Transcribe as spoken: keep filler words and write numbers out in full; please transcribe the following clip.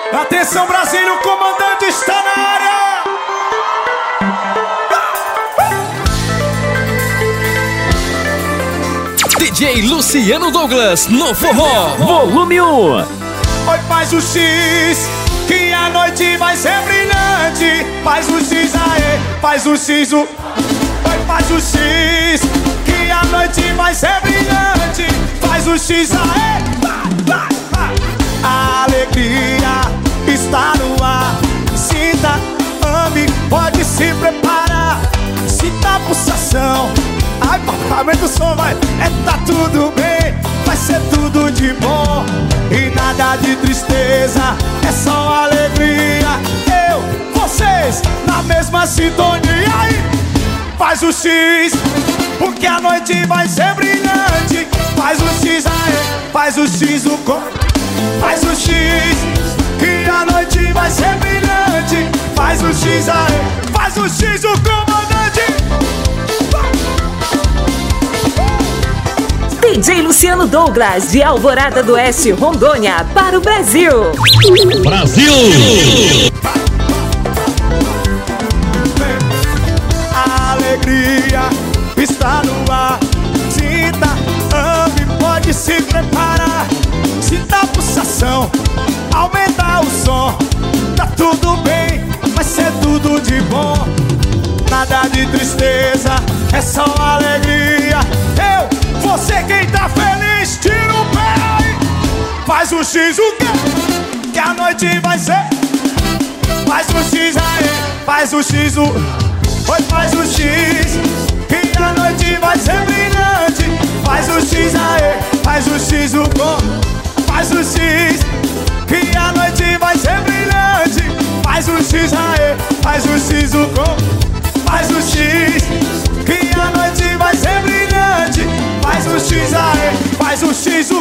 Atenção Brasília, o comandante está na área. D J Luciano Douglas no forró, volume um. Oi, faz o X, que a noite vai ser brilhante. Faz o X aí, faz o X, o... Oi, faz o X, que a noite vai ser brilhante. Faz o X aí, vai, vai, vai. A alegria está no ar. Sinta, ame, pode se preparar. Sinta a pulsação. Ai, papai, aumenta o som, vai. É, tá tudo bem, vai ser tudo de bom. E nada de tristeza, é só alegria. Eu, vocês, na mesma sintonia. Aí, faz o X, porque a noite vai ser brilhante. Faz o X aí, faz o X, o com... Faz o X, que a noite vai ser brilhante. Faz o X aí, faz o X, o comandante. D J Luciano Douglas, de Alvorada do Oeste, Rondônia, para o Brasil. Brasil! A alegria está no ar. Sinta, ame, pode se preparar. Sinta a pulsação, aumenta o som. Tá tudo bem, vai ser tudo de bom. Nada de tristeza, é só alegria. Eu, você quem tá feliz, tira o pé aí. Faz o X, o quê? Que a noite vai ser. Faz o X aí, faz o X, o... Oi, faz o X, que a noite vai ser brilhante. Faz o X aí, faz o X, o com... Faz o X, que a noite vai ser brilhante. Faz o X aí, faz o X, o com... Faz o X, que a noite vai ser brilhante. Faz o X aí, faz o X, o